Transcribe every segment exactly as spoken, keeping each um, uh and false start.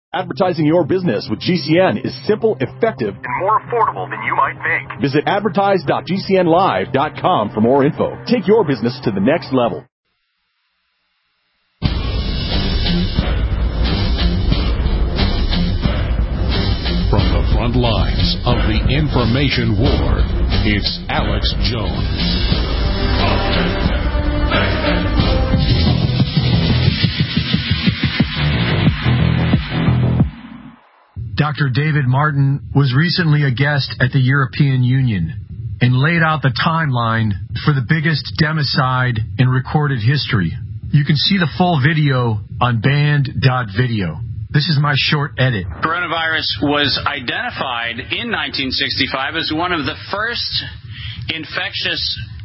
Advertising your business with G C N is simple, effective, and more affordable than you might think. Visit advertise dot g c n live dot com for more info. Take your business to the next level. From the front lines of the information war, it's Alex Jones. Doctor David Martin was recently a guest at the European Union and laid out the timeline for the biggest democide in recorded history. You can see the full video on band dot video. This is my short edit. Coronavirus was identified in nineteen sixty-five as one of the first infectious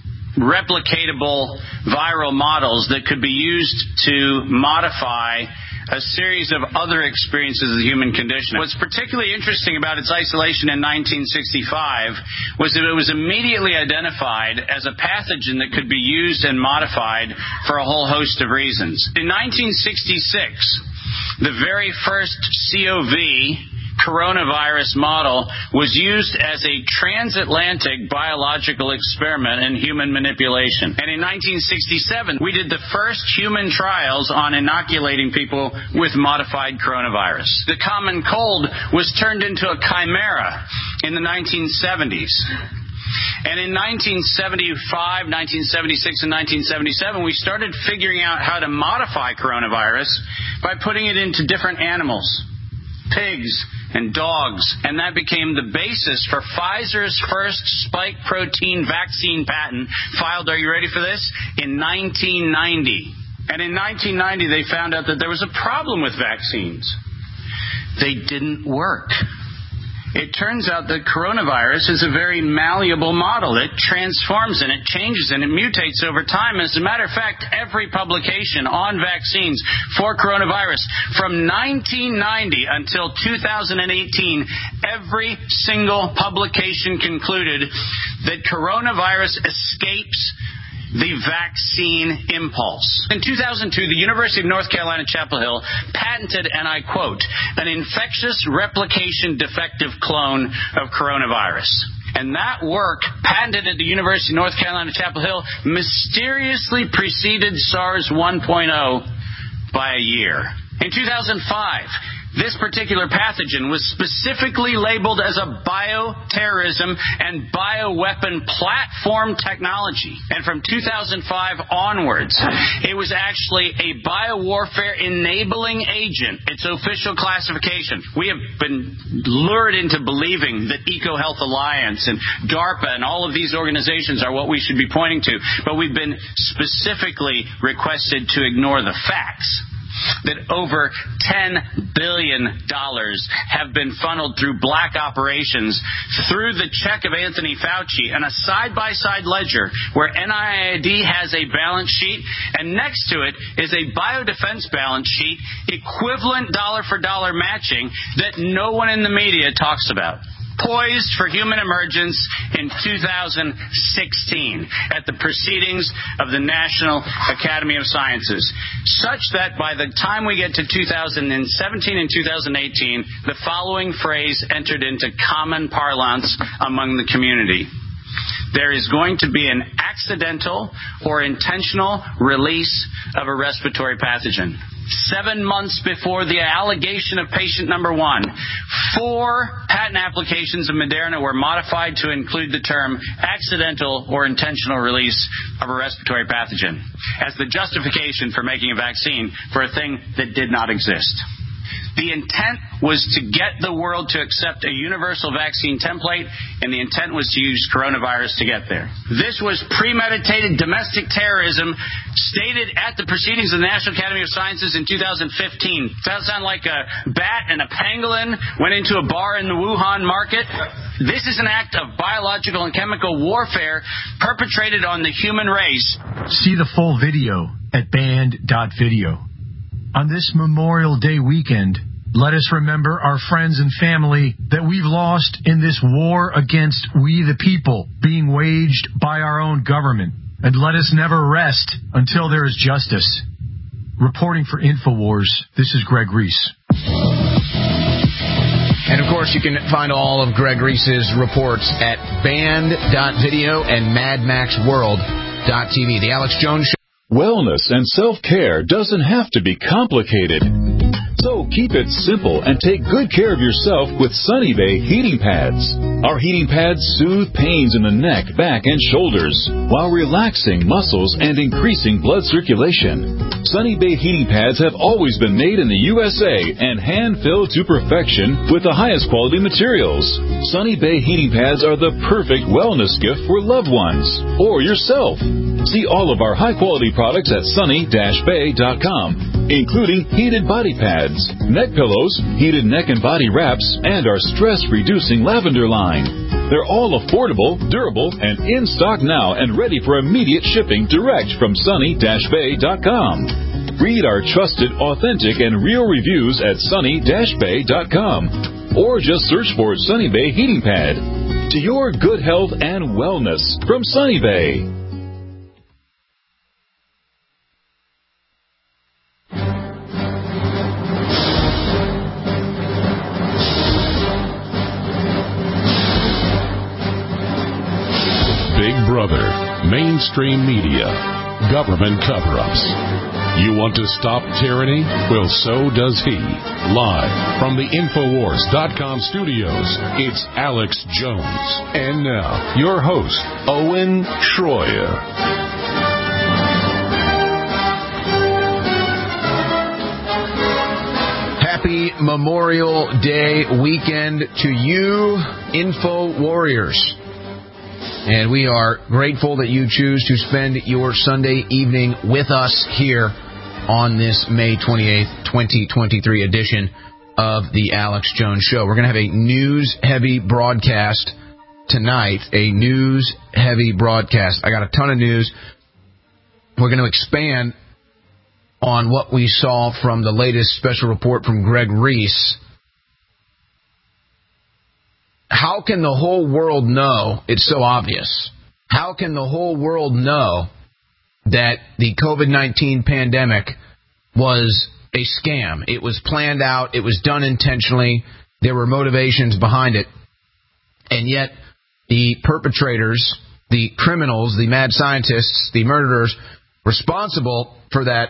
replicatable viral models that could be used to modify a series of other experiences of the human condition. What's particularly interesting about its isolation in nineteen sixty-five was that it was immediately identified as a pathogen that could be used and modified for a whole host of reasons. In nineteen sixty-six, the very first C O V coronavirus model was used as a transatlantic biological experiment in human manipulation. And in nineteen sixty-seven, we did the first human trials on inoculating people with modified coronavirus. The common cold was turned into a chimera in the nineteen seventies. And in nineteen seventy-five, nineteen seventy-six, and nineteen seventy-seven, we started figuring out how to modify coronavirus by putting it into different animals, pigs and dogs, and that became the basis for Pfizer's first spike protein vaccine patent filed, are you ready for this, in nineteen ninety. And in nineteen ninety, they found out that there was a problem with vaccines. They didn't work. It turns out that coronavirus is a very malleable model. It transforms and it changes and it mutates over time. As a matter of fact, every publication on vaccines for coronavirus from nineteen ninety until two thousand eighteen, every single publication concluded that coronavirus escapes the vaccine impulse. In two thousand two, the University of North Carolina, Chapel Hill patented, and I quote, an infectious replication defective clone of coronavirus. And that work, patented at the University of North Carolina, Chapel Hill, mysteriously preceded SARS one point oh by a year. In two thousand five, this particular pathogen was specifically labeled as a bioterrorism and bioweapon platform technology. And from two thousand five onwards, it was actually a biowarfare enabling agent, its official classification. We have been lured into believing that EcoHealth Alliance and DARPA and all of these organizations are what we should be pointing to. But we've been specifically requested to ignore the facts that over ten billion dollars have been funneled through black operations through the check of Anthony Fauci and a side-by-side ledger where N I A I D has a balance sheet and next to it is a biodefense balance sheet equivalent dollar-for-dollar matching that no one in the media talks about. Poised for human emergence in two thousand sixteen at the proceedings of the National Academy of Sciences, such that by the time we get to two thousand seventeen and two thousand eighteen, the following phrase entered into common parlance among the community. There is going to be an accidental or intentional release of a respiratory pathogen. Seven months before the allegation of patient number one, four patent applications of Moderna were modified to include the term accidental or intentional release of a respiratory pathogen as the justification for making a vaccine for a thing that did not exist. The intent was to get the world to accept a universal vaccine template, and the intent was to use coronavirus to get there. This was premeditated domestic terrorism stated at the proceedings of the National Academy of Sciences in two thousand fifteen. Does that sound like a bat and a pangolin went into a bar in the Wuhan market? This is an act of biological and chemical warfare perpetrated on the human race. See the full video at band dot video. On this Memorial Day weekend, let us remember our friends and family that we've lost in this war against we the people being waged by our own government. And let us never rest until there is justice. Reporting for InfoWars, this is Greg Reese. course, you can find all of Greg Reese's reports at band dot video and mad max world dot t v. The Alex Jones Show. Wellness and self-care doesn't have to be complicated. So keep it simple and take good care of yourself with Sunny Bay heating pads. Our heating pads soothe pains in the neck, back, and shoulders while relaxing muscles and increasing blood circulation. Sunny Bay heating pads have always been made in the U S A and hand-filled to perfection with the highest quality materials. Sunny Bay heating pads are the perfect wellness gift for loved ones or yourself. See all of our high-quality products at sunny dash bay dot com, including heated body pads, neck pillows, heated neck and body wraps, and our stress-reducing lavender line. They're all affordable, durable, and in stock now and ready for immediate shipping direct from sunny dash bay dot com. Read our trusted, authentic, and real reviews at sunny dash bay dot com or just search for Sunny Bay Heating Pad. To your good health and wellness from Sunny Bay. Big Brother, mainstream media, government cover-ups. You want to stop tyranny? Well, so does he. Live from the Infowars dot com studios, it's Alex Jones. And now, your host, Owen Schroyer. Happy Memorial Day weekend to you, Info Warriors. And we are grateful that you choose to spend your Sunday evening with us here on this May twenty-eighth, twenty twenty-three edition of the Alex Jones Show. We're going to have a news-heavy broadcast tonight, a news-heavy broadcast. I got a ton of news. We're going to expand on what we saw from the latest special report from Greg Reese. How can the whole world know? It's so obvious. How can the whole world know that the COVID nineteen pandemic was a scam? It was planned out. It was done intentionally. There were motivations behind it. And yet the perpetrators, the criminals, the mad scientists, the murderers responsible for that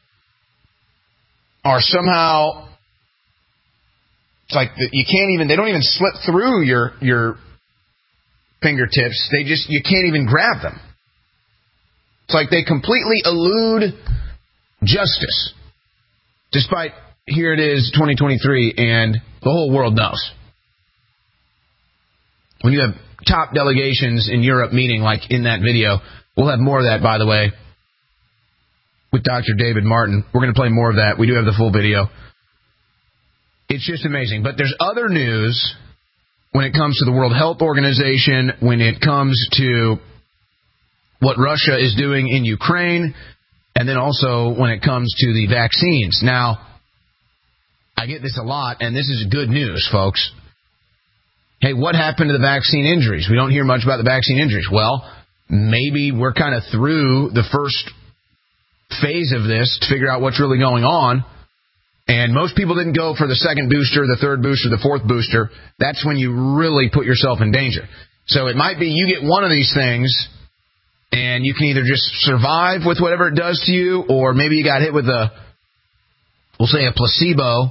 are somehow... It's like you can't even, they don't even slip through your your fingertips. They just, you can't even grab them. It's like they completely elude justice. Despite, here it is, twenty twenty-three, and the whole world knows. When you have top delegations in Europe meeting, like in that video, we'll have more of that, by the way, with Doctor David Martin. We're going to play more of that. We do have the full video. It's just amazing. But there's other news when it comes to the World Health Organization, when it comes to what Russia is doing in Ukraine, and then also when it comes to the vaccines. Now, I get this a lot, and this is good news, folks. Hey, what happened to the vaccine injuries? We don't hear much about the vaccine injuries. Well, maybe we're kind of through the first phase of this to figure out what's really going on. And most people didn't go for the second booster, the third booster, the fourth booster. That's when you really put yourself in danger. So it might be you get one of these things, and you can either just survive with whatever it does to you, or maybe you got hit with a, we'll say a placebo.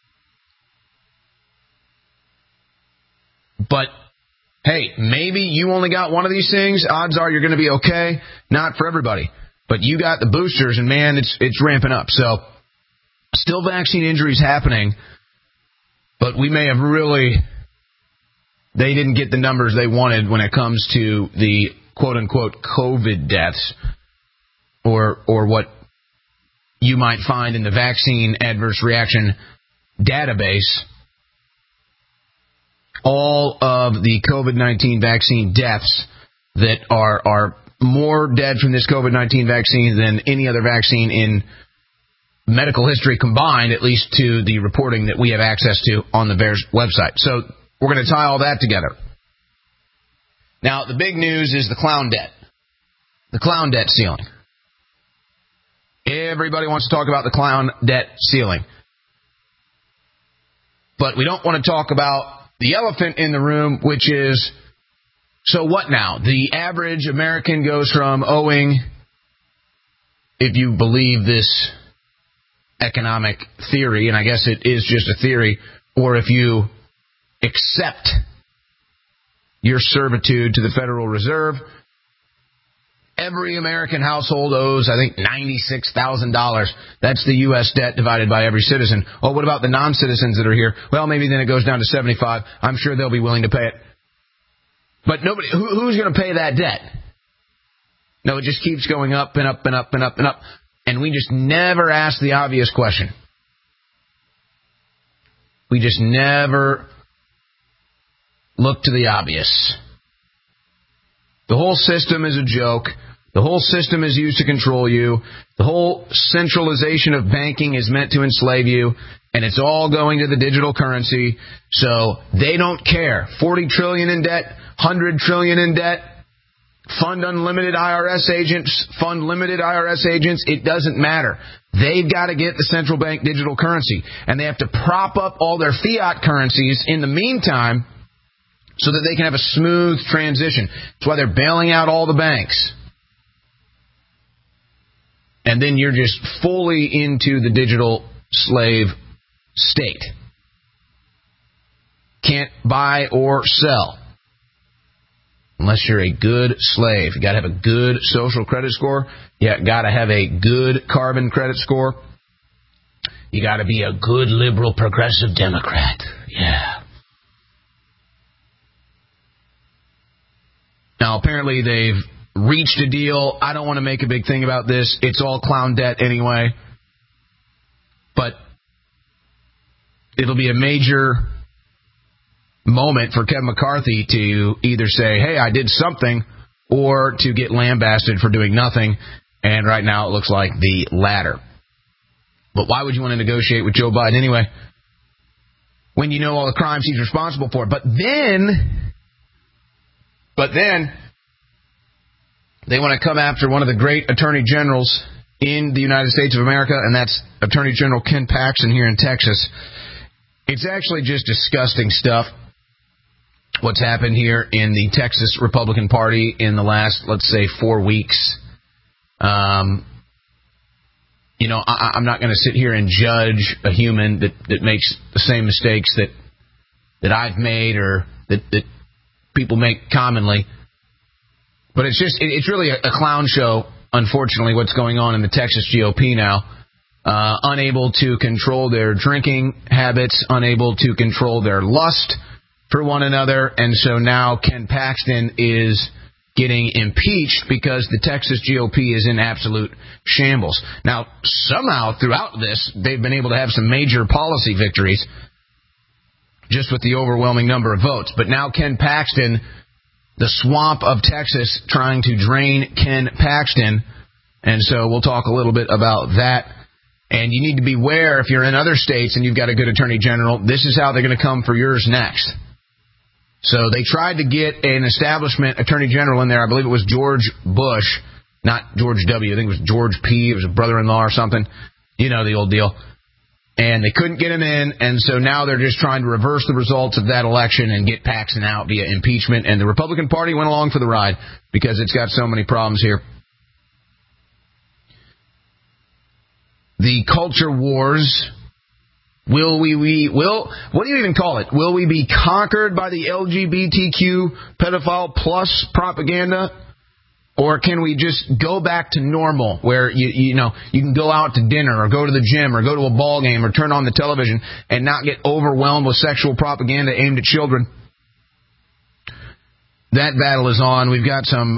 But, hey, maybe you only got one of these things. Odds are you're going to be okay. Not for everybody. But you got the boosters, and, man, it's it's ramping up. So... still vaccine injuries happening, but we may have really, they didn't get the numbers they wanted when it comes to the quote-unquote COVID deaths, or or what you might find in the vaccine adverse reaction database. All of the COVID nineteen vaccine deaths that are, are more dead from this COVID nineteen vaccine than any other vaccine in medical history combined, at least to the reporting that we have access to on the V A E R S website. So we're going to tie all that together. Now, the big news is the clown debt. The clown debt ceiling. Everybody wants to talk about the clown debt ceiling. But we don't want to talk about the elephant in the room, which is, so what now? The average American goes from owing, if you believe this economic theory, and I guess it is just a theory, or if you accept your servitude to the Federal Reserve, every American household owes, I think, ninety-six thousand dollars. That's the U S debt divided by every citizen. Oh, what about the non-citizens that are here? Well, maybe then it goes down to seventy-five. I'm sure they'll be willing to pay it. But nobody, who, who's going to pay that debt? No, it just keeps going up and up and up and up and up. And we just never ask the obvious question. We just never look to the obvious. The whole system is a joke. The whole system is used to control you. The whole centralization of banking is meant to enslave you. And it's all going to the digital currency. So they don't care. forty trillion dollars in debt, one hundred trillion dollars in debt. Fund unlimited I R S agents, fund limited I R S agents. It doesn't matter. They've got to get the central bank digital currency. And they have to prop up all their fiat currencies in the meantime so that they can have a smooth transition. That's why they're bailing out all the banks. And then you're just fully into the digital slave state. Can't buy or sell unless you're a good slave. You got to have a good social credit score. You got to have a good carbon credit score. You got to be a good liberal progressive Democrat. Yeah. Now, apparently they've reached a deal. I don't want to make a big thing about this. It's all clown debt anyway. But it'll be a major moment for Kevin McCarthy to either say, hey, I did something, or to get lambasted for doing nothing. And right now it looks like the latter. But why would you want to negotiate with Joe Biden anyway when you know all the crimes he's responsible for? But then, but then they want to come after one of the great attorney generals in the United States of America, and that's Attorney General Ken Paxton here in Texas. It's actually just disgusting stuff, what's happened here in the Texas Republican Party in the last, let's say, four weeks. Um, you know, I, I'm not going to sit here and judge a human that, that makes the same mistakes that that I've made or that, that people make commonly. But it's just, it, it's really a, a clown show, unfortunately, what's going on in the Texas G O P now. Uh, unable to control their drinking habits, unable to control their lust for one another. And so now Ken Paxton is getting impeached because the Texas G O P is in absolute shambles. Now, somehow throughout this, they've been able to have some major policy victories just with the overwhelming number of votes. But now Ken Paxton, the swamp of Texas, trying to drain Ken Paxton. And so we'll talk a little bit about that. And you need to beware if you're in other states and you've got a good attorney general. This is how they're going to come for yours next. So they tried to get an establishment attorney general in there. I believe it was George Bush, not George W. I think it was George P. It was a brother-in-law or something. You know the old deal. And they couldn't get him in, and so now they're just trying to reverse the results of that election and get Paxton out via impeachment. And the Republican Party went along for the ride because it's got so many problems here. The culture wars. Will we, we, will, what do you even call it? Will we be conquered by the L G B T Q pedophile plus propaganda? Or can we just go back to normal where, you, you know, you can go out to dinner or go to the gym or go to a ball game or turn on the television and not get overwhelmed with sexual propaganda aimed at children? That battle is on. We've got some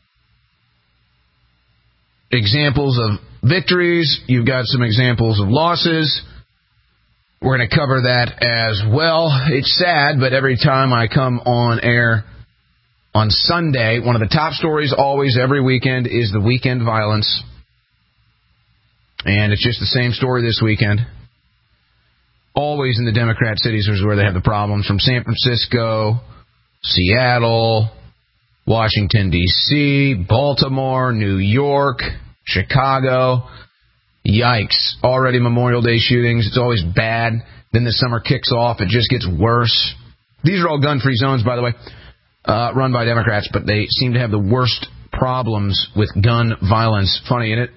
examples of victories. You've got some examples of losses. We're going to cover that as well. It's sad, but every time I come on air on Sunday, one of the top stories always every weekend is the weekend violence. And it's just the same story this weekend. Always in the Democrat cities is where they have the problems, from San Francisco, Seattle, Washington, D C, Baltimore, New York, Chicago. Yikes. Already Memorial Day shootings. It's always bad. Then the summer kicks off. It just gets worse. These are all gun-free zones, by the way, uh, run by Democrats, but they seem to have the worst problems with gun violence. Funny, isn't it?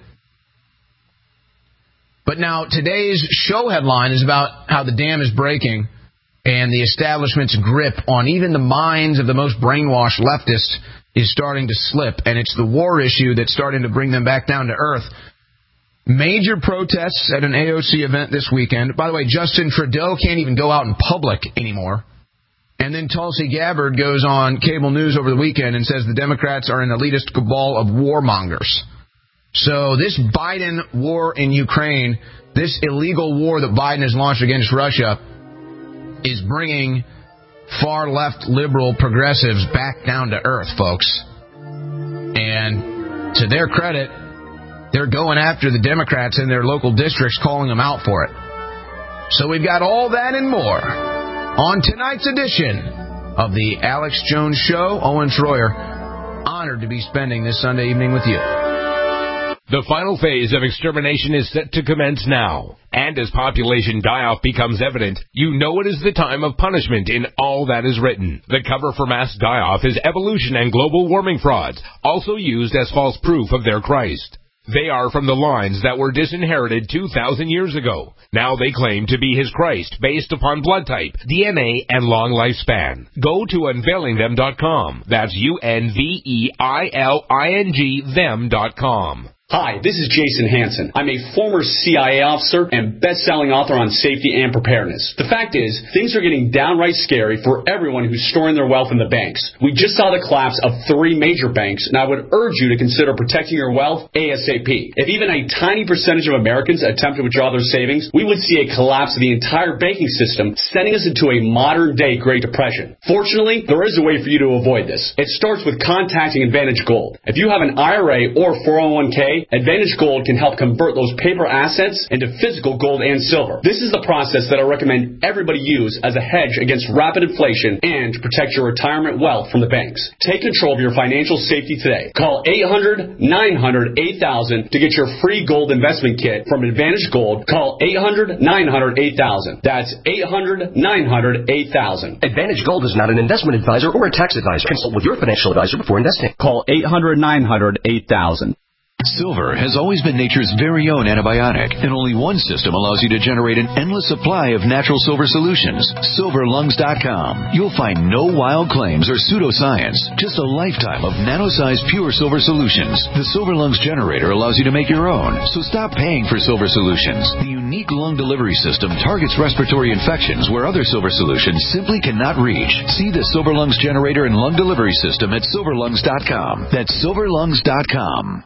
But now, today's show headline is about how the dam is breaking and the establishment's grip on even the minds of the most brainwashed leftists is starting to slip, and it's the war issue that's starting to bring them back down to earth. Major protests at an A O C event this weekend. By the way, Justin Trudeau can't even go out in public anymore. And then Tulsi Gabbard goes on cable news over the weekend and says the Democrats are an elitist cabal of warmongers. So this Biden war in Ukraine, this illegal war that Biden has launched against Russia, is bringing far-left liberal progressives back down to earth, folks. And to their credit, they're going after the Democrats in their local districts, calling them out for it. So we've got all that and more on tonight's edition of the Alex Jones Show. Owen Schroyer, honored to be spending this Sunday evening with you. The final phase of extermination is set to commence now. And as population die-off becomes evident, you know it is the time of punishment in all that is written. The cover for mass die-off is evolution and global warming frauds, also used as false proof of their Christ. They are from the lines that were disinherited two thousand years ago. Now they claim to be his Christ based upon blood type, D N A, and long lifespan. Go to unveiling them dot com. That's U N V E I L I N G them dot com. Hi, this is Jason Hansen. I'm a former C I A officer and best-selling author on safety and preparedness. The fact is, things are getting downright scary for everyone who's storing their wealth in the banks. We just saw the collapse of three major banks, and I would urge you to consider protecting your wealth ASAP. If even a tiny percentage of Americans attempt to withdraw their savings, we would see a collapse of the entire banking system, sending us into a modern-day Great Depression. Fortunately, there is a way for you to avoid this. It starts with contacting Advantage Gold. If you have an I R A or four oh one k, Advantage Gold can help convert those paper assets into physical gold and silver. This is the process that I recommend everybody use as a hedge against rapid inflation and to protect your retirement wealth from the banks. Take control of your financial safety today. Call eight hundred nine hundred eight thousand to get your free gold investment kit from Advantage Gold. Call eight hundred nine hundred eight thousand. That's eight hundred nine hundred eight thousand. Advantage Gold is not an investment advisor or a tax advisor. Consult with your financial advisor before investing. Call eight hundred nine hundred eight thousand. Silver has always been nature's very own antibiotic, and only one system allows you to generate an endless supply of natural silver solutions. silver lungs dot com. You'll find no wild claims or pseudoscience, just a lifetime of nano-sized pure silver solutions. The Silver Lungs generator allows you to make your own, so stop paying for silver solutions. The unique lung delivery system targets respiratory infections where other silver solutions simply cannot reach. See the Silver Lungs generator and lung delivery system at silver lungs dot com. That's silver lungs dot com.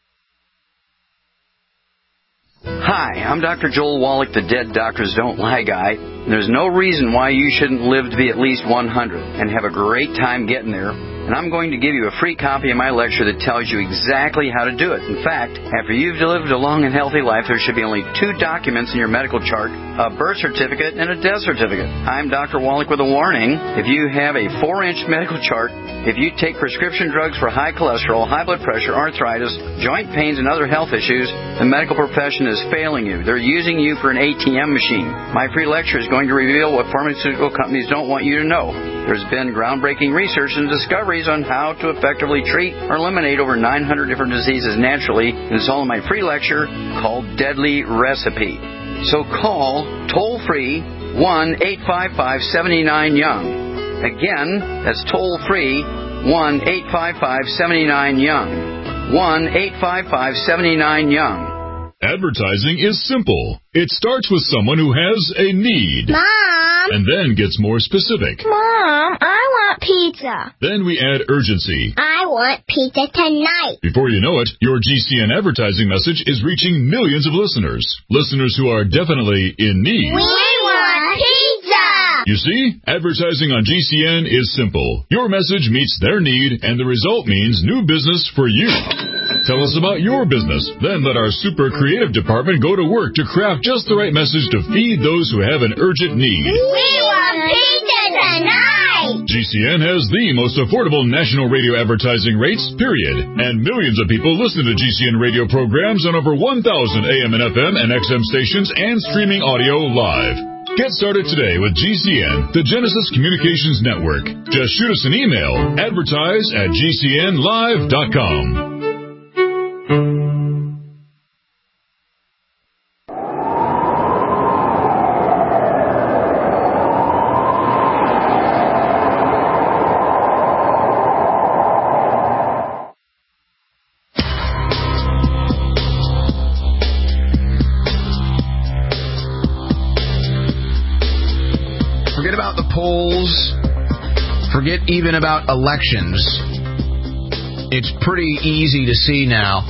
Hi, I'm Doctor Joel Wallach, the Dead Doctors Don't Lie guy. There's no reason why you shouldn't live to be at least one hundred and have a great time getting there. And I'm going to give you a free copy of my lecture that tells you exactly how to do it. In fact, after you've lived a long and healthy life, there should be only two documents in your medical chart, a birth certificate and a death certificate. I'm Doctor Wallach with a warning. If you have a four-inch medical chart, if you take prescription drugs for high cholesterol, high blood pressure, arthritis, joint pains, and other health issues, the medical profession is failing you. They're using you for an A T M machine. My free lecture is going to reveal what pharmaceutical companies don't want you to know. There's been groundbreaking research and discoveries on how to effectively treat or eliminate over nine hundred different diseases naturally, and it's all in my free lecture called Deadly Recipe. So call toll-free one eight five five seven nine young. Again, that's toll-free one eight five five seven nine young. one eight five five seven nine young. Advertising is simple. It starts with someone who has a need. Mom! And then gets more specific. Mom, I want pizza. Then we add urgency. I want pizza tonight. Before you know it, your G C N advertising message is reaching millions of listeners. Listeners who are definitely in need. We want pizza! You see, advertising on G C N is simple. Your message meets their need, and the result means new business for you. Tell us about your business. Then let our super creative department go to work to craft just the right message to feed those who have an urgent need. We want pizza tonight! G C N has the most affordable national radio advertising rates, period. And millions of people listen to G C N radio programs on over one thousand A M and F M and X M stations and streaming audio live. Get started today with G C N, the Genesis Communications Network. Just shoot us an email, advertise at G C N live dot com. Forget even about elections. It's pretty easy to see now.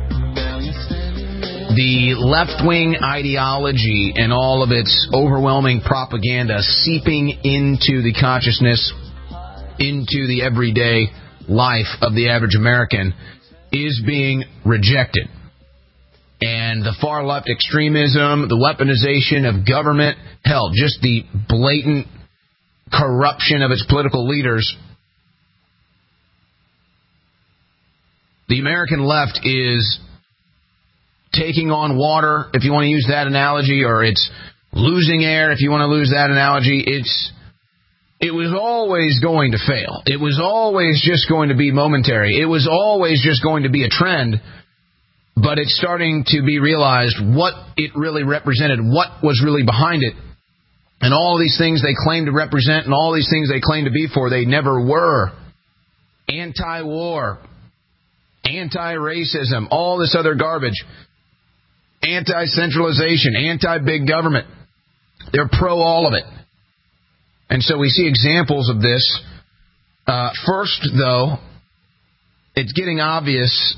The left-wing ideology and all of its overwhelming propaganda seeping into the consciousness, into the everyday life of the average American is being rejected. And the far-left extremism, the weaponization of government, hell, just the blatant corruption of its political leaders. The American left is taking on water, if you want to use that analogy, or it's losing air, if you want to lose that analogy. It's it was always going to fail. It was always just going to be momentary. It was always just going to be a trend. But it's starting to be realized what it really represented, what was really behind it. And all these things they claim to represent and all these things they claim to be for, they never were. Anti-war, anti-racism, all this other garbage, anti-centralization, anti-big government. They're pro all of it. And so we see examples of this. Uh, first, though, it's getting obvious.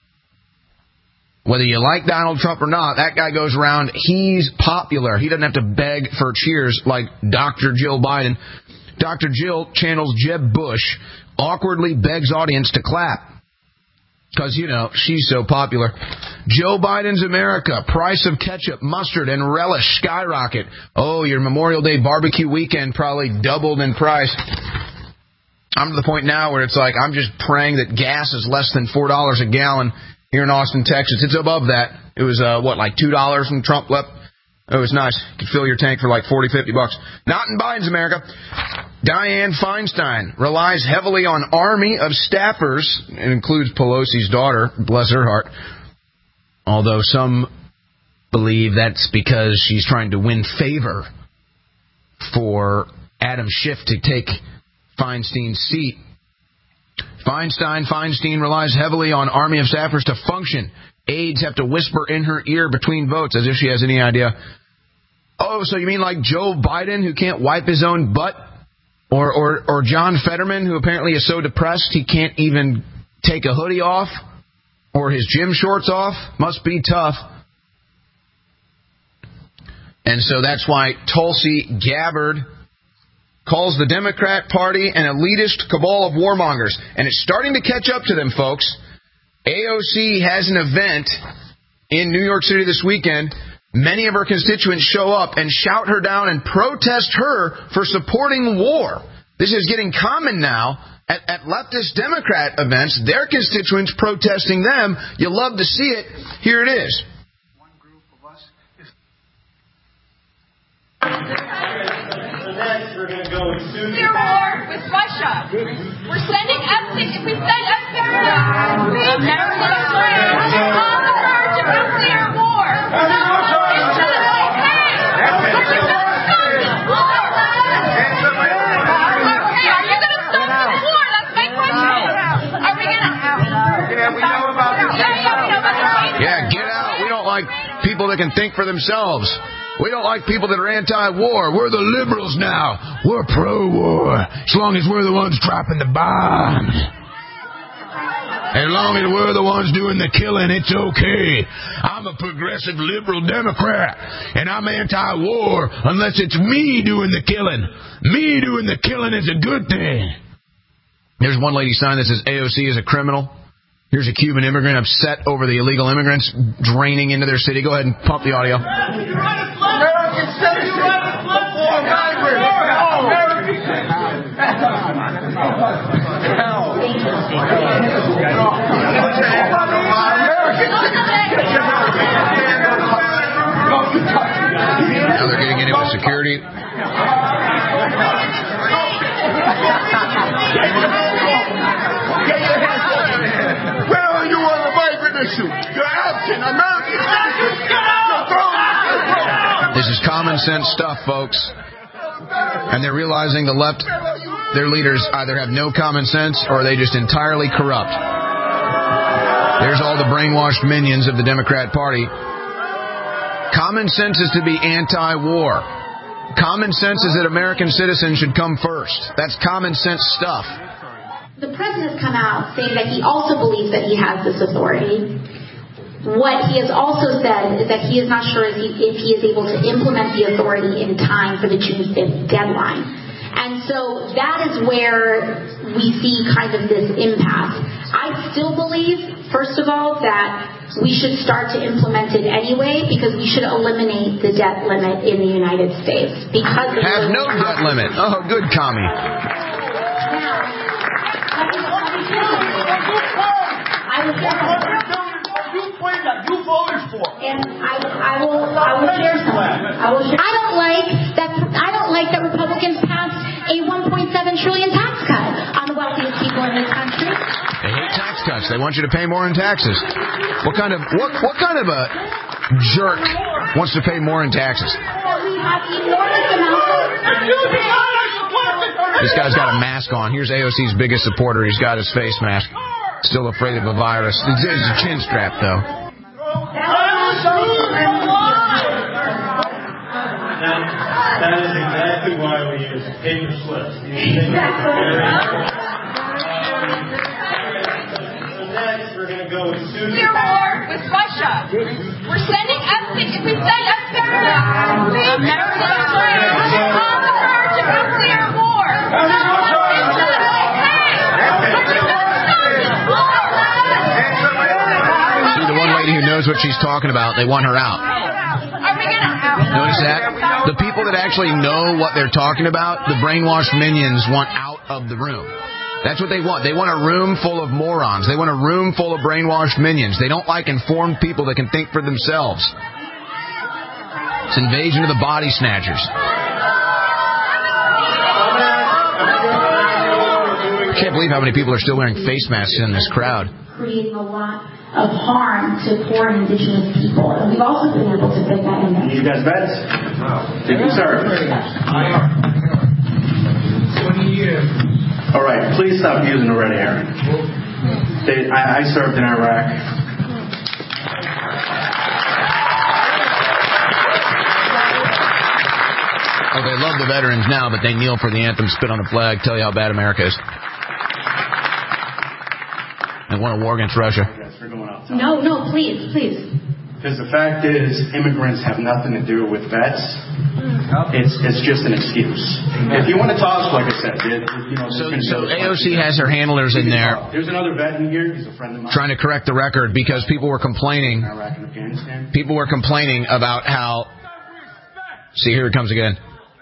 Whether you like Donald Trump or not, that guy goes around, he's popular. He doesn't have to beg for cheers like Doctor Jill Biden. Doctor Jill channels Jeb Bush, awkwardly begs audience to clap. Because, you know, she's so popular. Joe Biden's America, price of ketchup, mustard, and relish skyrocket. Oh, your Memorial Day barbecue weekend probably doubled in price. I'm to the point now where it's like I'm just praying that gas is less than four dollars a gallon. Here in Austin, Texas. It's above that. It was, uh, what, like two dollars when Trump left? It was nice. You could fill your tank for like forty, fifty bucks. Not in Biden's America. Dianne Feinstein relies heavily on army of staffers. It includes Pelosi's daughter, bless her heart. Although some believe that's because she's trying to win favor for Adam Schiff to take Feinstein's seat. Feinstein, Feinstein relies heavily on army of staffers to function. Aides have to whisper in her ear between votes, as if she has any idea. Oh, so you mean like Joe Biden, who can't wipe his own butt? Or, or, or John Fetterman, who apparently is so depressed he can't even take a hoodie off? Or his gym shorts off? Must be tough. And so that's why Tulsi Gabbard calls the Democrat Party an elitist cabal of warmongers. And it's starting to catch up to them, folks. A O C has an event in New York City this weekend. Many of her constituents show up and shout her down and protest her for supporting war. This is getting common now at, at leftist Democrat events. Their constituents protesting them. You love to see it. Here it is. One group of us is... Next, we're going to go with nuclear war with Russia. We're sending F six. If we send F six, America is on the verge of nuclear war. It's to the right thing. But you're going to stop this war. Okay, are you going to stop this war? That's my question. Are we going to? Yeah, we know about this. Yeah, yeah, we know about this. Yeah, get out. We don't like people that can think for themselves. We don't like people that are anti-war. We're the liberals now. We're pro-war. As long as we're the ones dropping the bombs. As long as we're the ones doing the killing, it's okay. I'm a progressive liberal Democrat, and I'm anti-war unless it's me doing the killing. Me doing the killing is a good thing. There's one lady sign that says A O C is a criminal. Here's a Cuban immigrant upset over the illegal immigrants draining into their city. Go ahead and pump the audio. Americans said you run a blood war, Congress. Now they're getting in it with security. common sense stuff, folks. And they're realizing the left, their leaders either have no common sense or are they just entirely corrupt. There's all the brainwashed minions of the Democrat Party. Common sense is to be anti-war. Common sense is that American citizens should come first. That's common sense stuff. The president has come out saying that he also believes that he has this authority. What he has also said is that he is not sure if he, if he is able to implement the authority in time for the June fifth deadline. And so that is where we see kind of this impasse. I still believe, first of all, that we should start to implement it anyway because we should eliminate the debt limit in the United States. Because Have no debt limit. Oh, good, commie. I will share You voted for. And I, I will. I will share something. I will. Share. I don't like that. I don't like that Republicans passed a one point seven trillion tax cut on the wealthiest people in this country. They hate tax cuts. They want you to pay more in taxes. What kind of what? What kind of a jerk wants to pay more in taxes? This guy's got a mask on. Here's A O C's biggest supporter. He's got his face mask. Still afraid of a virus. It's a chin strap, though. That is exactly why we use paper slips. So next, we're going to go with nuclear war with Russia. We're sending F six. If we send F sixteen, America is on the verge of nuclear war. See, the one lady who knows what she's talking about, they want her out. Notice that? The people that actually know what they're talking about, the brainwashed minions want out of the room. That's what they want. They want a room full of morons. They want a room full of brainwashed minions. They don't like informed people that can think for themselves. It's invasion of the body snatchers. I can't believe how many people are still wearing face masks in this crowd. Creating a lot of harm to poor and indigenous people. And we've also been able to fit that in there. You guys vets? Did you serve? twenty years. All right, please stop using the red herring. They, I, I served in Iraq. Oh, they love the veterans now, but they kneel for the anthem, spit on the flag, tell you how bad America is. They want a war against Russia. No, no, please, please. Because the fact is, immigrants have nothing to do with vets. It's it's just an excuse. If you want to talk, like I said, it, you know. So, so A O C has her handlers in there. There's another vet in here. He's a friend of mine. Trying to correct the record because people were complaining. Iraq and Afghanistan. People were complaining about how. See, here it comes again.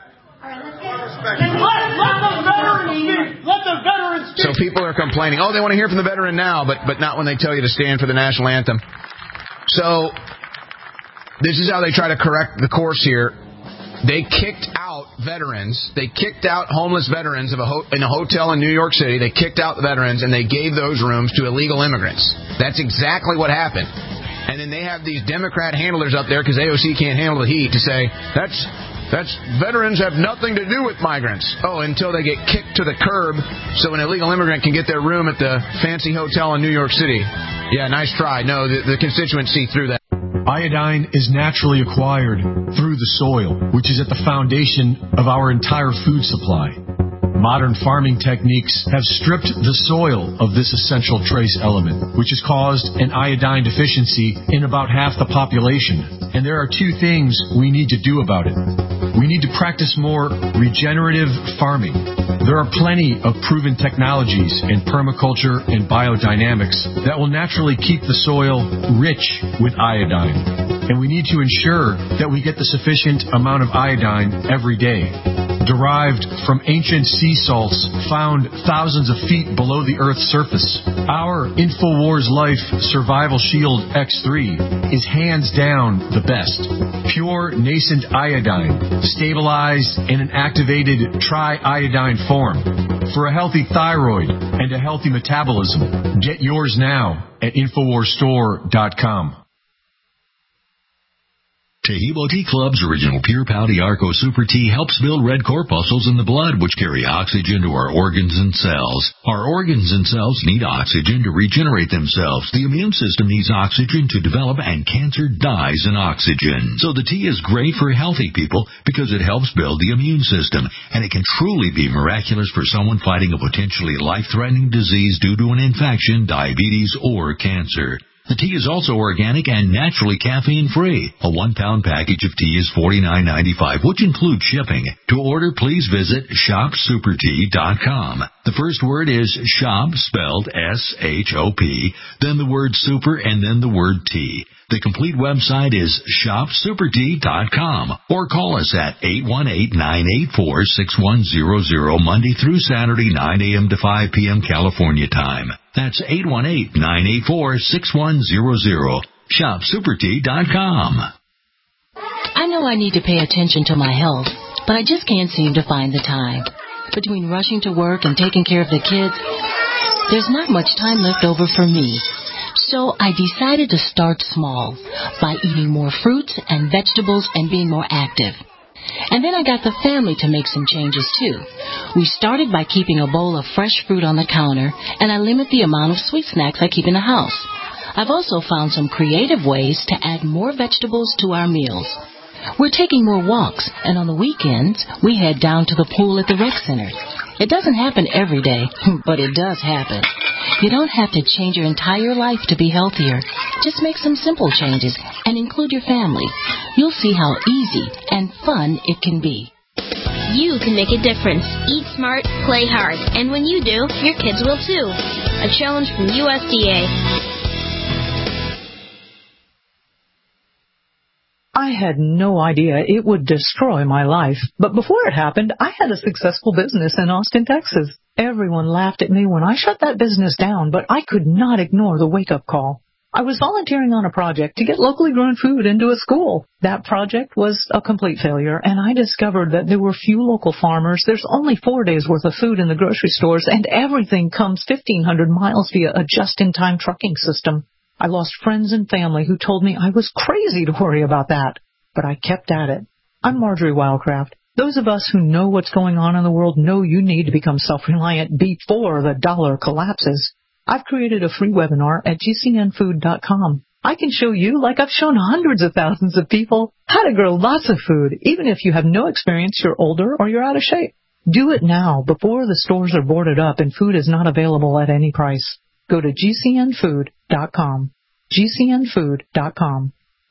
So people are complaining. Oh, they want to hear from the veteran now, but but not when they tell you to stand for the national anthem. So this is how they try to correct the course here. They kicked out veterans. They kicked out homeless veterans of a ho- in a hotel in New York City. They kicked out the veterans, and they gave those rooms to illegal immigrants. That's exactly what happened. And then they have these Democrat handlers up there, because A O C can't handle the heat, to say, that's that's veterans have nothing to do with migrants. Oh, until they get kicked to the curb so an illegal immigrant can get their room at the fancy hotel in New York City. Yeah, nice try. No, the, the constituents see through that. Iodine is naturally acquired through the soil, which is at the foundation of our entire food supply. Modern farming techniques have stripped the soil of this essential trace element, which has caused an iodine deficiency in about half the population. And there are two things we need to do about it. We need to practice more regenerative farming. There are plenty of proven technologies in permaculture and biodynamics that will naturally keep the soil rich with iodine. And we need to ensure that we get the sufficient amount of iodine every day. Derived from ancient sea salts found thousands of feet below the Earth's surface. Our InfoWars Life Survival Shield X three is hands down the best. Pure nascent iodine, stabilized in an activated tri-iodine form. For a healthy thyroid and a healthy metabolism. Get yours now at InfoWars Store dot com. Tehebo Tea Club's original Pure Pouty Arco Super Tea helps build red corpuscles in the blood, which carry oxygen to our organs and cells. Our organs and cells need oxygen to regenerate themselves. The immune system needs oxygen to develop, and cancer dies in oxygen. So the tea is great for healthy people because it helps build the immune system, and it can truly be miraculous for someone fighting a potentially life-threatening disease due to an infection, diabetes, or cancer. The tea is also organic and naturally caffeine-free. A one-pound package of tea is forty-nine ninety-five, which includes shipping. To order, please visit shop super tea dot com. The first word is shop, spelled S H O P, then the word super, and then the word tea. The complete website is shop super tea dot com, or call us at eight one eight, nine eight four, six one zero zero, Monday through Saturday, nine a.m. to five p.m. California time. That's eight one eight, nine eight four, six one zero zero. shop super tea dot com. I know I need to pay attention to my health, but I just can't seem to find the time. Between rushing to work and taking care of the kids, there's not much time left over for me. So I decided to start small by eating more fruits and vegetables and being more active. And then I got the family to make some changes too. We started by keeping a bowl of fresh fruit on the counter, and I limit the amount of sweet snacks I keep in the house. I've also found some creative ways to add more vegetables to our meals. We're taking more walks, and on the weekends, we head down to the pool at the rec center. It doesn't happen every day, but it does happen. You don't have to change your entire life to be healthier. Just make some simple changes and include your family. You'll see how easy and fun it can be. You can make a difference. Eat smart, play hard. And when you do, your kids will too. A challenge from U S D A. I had no idea it would destroy my life, but before it happened, I had a successful business in Austin, Texas. Everyone laughed at me when I shut that business down, but I could not ignore the wake-up call. I was volunteering on a project to get locally grown food into a school. That project was a complete failure, and I discovered that there were few local farmers. There's only four days' worth of food in the grocery stores, and everything comes fifteen hundred miles via a just-in-time trucking system. I lost friends and family who told me I was crazy to worry about that, but I kept at it. I'm Marjorie Wildcraft. Those of us who know what's going on in the world know you need to become self-reliant before the dollar collapses. I've created a free webinar at G C N food dot com. I can show you, like I've shown hundreds of thousands of people, how to grow lots of food, even if you have no experience, you're older, or you're out of shape. Do it now, before the stores are boarded up and food is not available at any price. Go to G C N food dot com. G C N food dot com.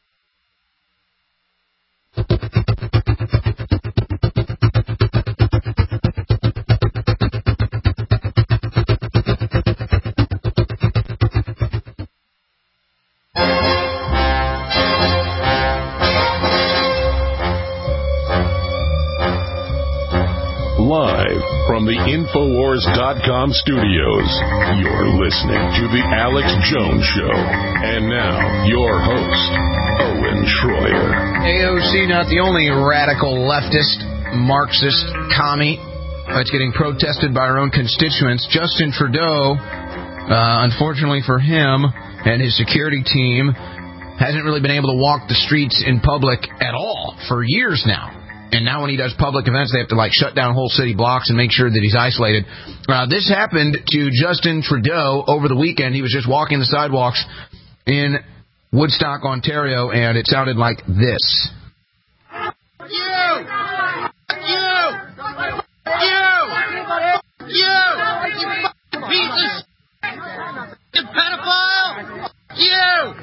Live from the Infowars dot com studios, you're listening to The Alex Jones Show. And now, your host, Owen Schroyer. A O C, not the only radical leftist, Marxist commie that's getting protested by our own constituents. Justin Trudeau, uh, unfortunately for him and his security team, hasn't really been able to walk the streets in public at all for years now. And now when he does public events, they have to, like, shut down whole city blocks and make sure that he's isolated. Uh, this happened to Justin Trudeau over the weekend. He was just walking the sidewalks in Woodstock, Ontario, and it sounded like this. You! You! You! You! You fucking piece of shit! You pedophile! You!